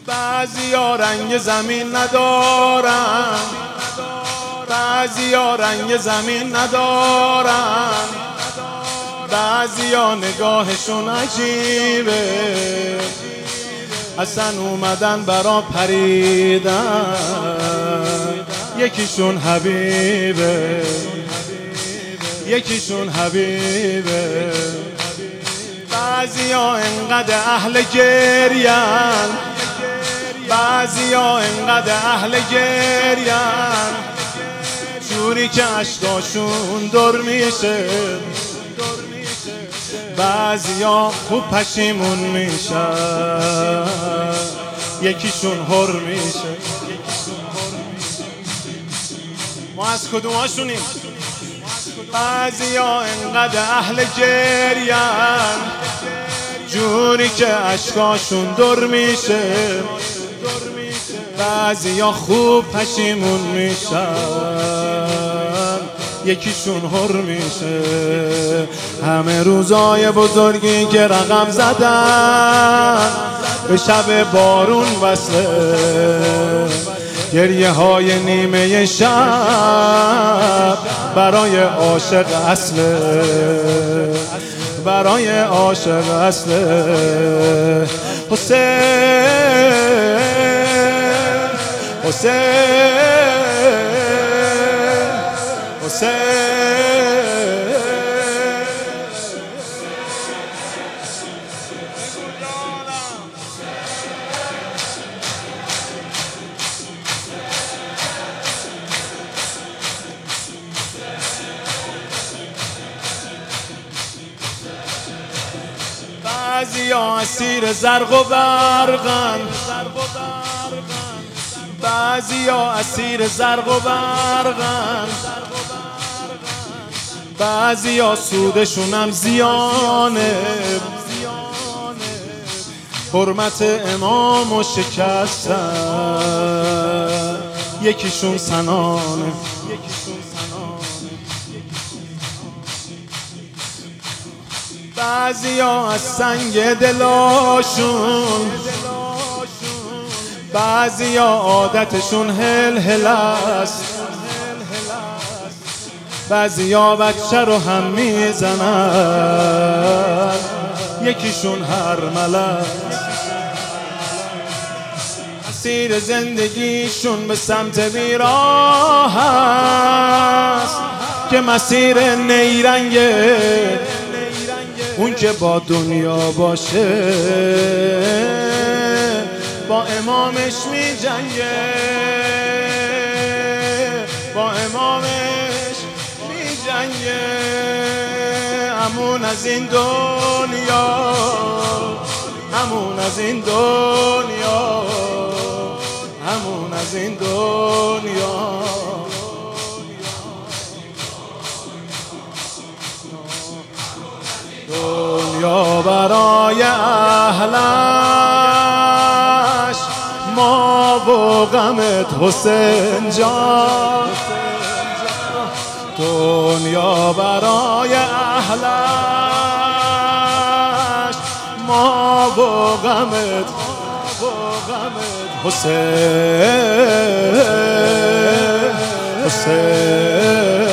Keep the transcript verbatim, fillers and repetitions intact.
بعضیا رنگ زمین ندارن، بعضیا رنگ زمین ندارن، بعضیا نگاهشون عجیبه، اصلا اومدن برا پریدن. یکیشون حبیبه، یکیشون حبیبه. بعضیا انقدر اهل گرین، بعضیا انقدر اهل گرین، جوری که عشقاشون در میشه. بعضیا خوب پشیمون میشن، یکیشون هر میشه. ما از کدوماشونیم؟ بعضیا انقدر اهل گرین، جوری که عشقاشون در میشه. بعضیا خوب پشیمون میشن، یکیشون هر میشه. همه روزای بزرگی که رقم زدن به شب بارون وصله، گریه های نیمه شب برای عاشق اصله، برای عاشق اصله. حسین حسین حسین. بعضیا اسیر زرق و برقن، بعضیا اسیر زرق و برقن، بعضیا سودشونم زیانه، حرمت امامو شکستن، یکیشون سنانه. بعضیا از سنگ دلاشون، بعضیا عادتشون هل هل است، بعضیا بچه رو هم میزنن، یکیشون هرمل است. مسیر زندگیشون به سمت بیراه است که مسیر نیرنگه، اون که با دنیا باشه با امامش می جنگه، با امامش می جنگه. همون از این دنیا، همون از این دنیا، همون از این دنیا. دنیا برای اهلش، ما و غمت حسین جان. دنیا برای اهلش، ما و غمت حسین حسین.